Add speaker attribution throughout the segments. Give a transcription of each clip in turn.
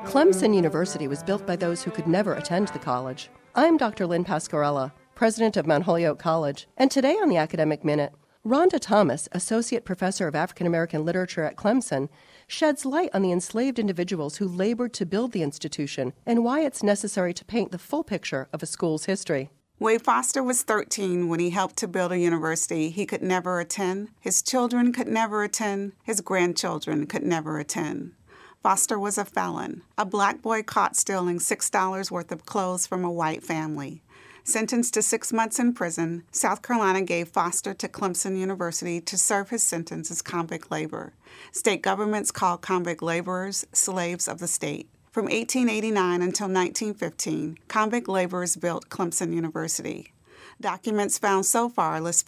Speaker 1: Clemson University was built by those who could never attend the college. I'm Dr. Lynn Pasquarella, president of Mount Holyoke College, and today on the Academic Minute, Rhonda Thomas, Associate Professor of African American Literature at Clemson, sheds light on the enslaved individuals who labored to build the institution and why it's necessary to paint the full picture of a school's history.
Speaker 2: Wade Foster was 13 when he helped to build a university he could never attend, his children could never attend, his grandchildren could never attend. Foster was a felon, a black boy caught stealing $6 worth of clothes from a white family. Sentenced to 6 months in prison, South Carolina gave Foster to Clemson University to serve his sentence as convict labor. State governments called convict laborers slaves of the state. From 1889 until 1915, convict laborers built Clemson University. Documents found so far list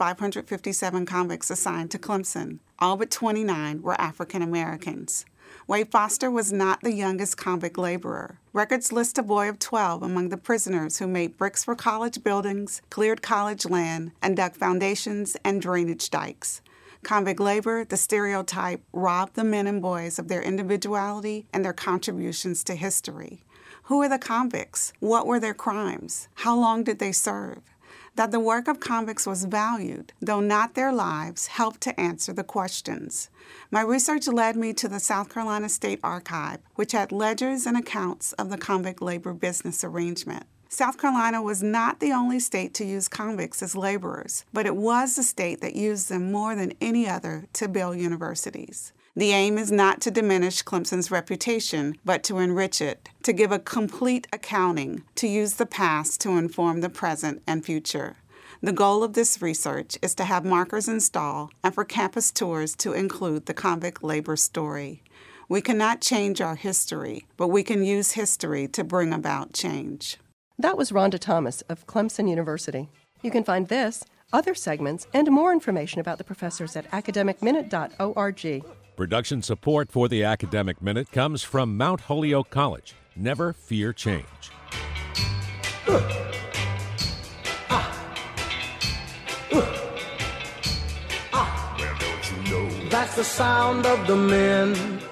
Speaker 2: 557 convicts assigned to Clemson. All but 29 were African Americans. Wade Foster was not the youngest convict laborer. Records list a boy of 12 among the prisoners who made bricks for college buildings, cleared college land, and dug foundations and drainage dikes. Convict labor, the stereotype, robbed the men and boys of their individuality and their contributions to history. Who are the convicts? What were their crimes? How long did they serve? That the work of convicts was valued, though not their lives, helped to answer the questions. My research led me to the South Carolina State Archive, which had ledgers and accounts of the convict labor business arrangement. South Carolina was not the only state to use convicts as laborers, but it was the state that used them more than any other to build universities. The aim is not to diminish Clemson's reputation, but to enrich it, to give a complete accounting, to use the past to inform the present and future. The goal of this research is to have markers installed and for campus tours to include the convict labor story. We cannot change our history, but we can use history to bring about change.
Speaker 1: That was Rhonda Thomas of Clemson University. You can find this, other segments, and more information about the professors at academicminute.org.
Speaker 3: Production support for the Academic Minute comes from Mount Holyoke College. Never fear change.
Speaker 4: That's the sound of the men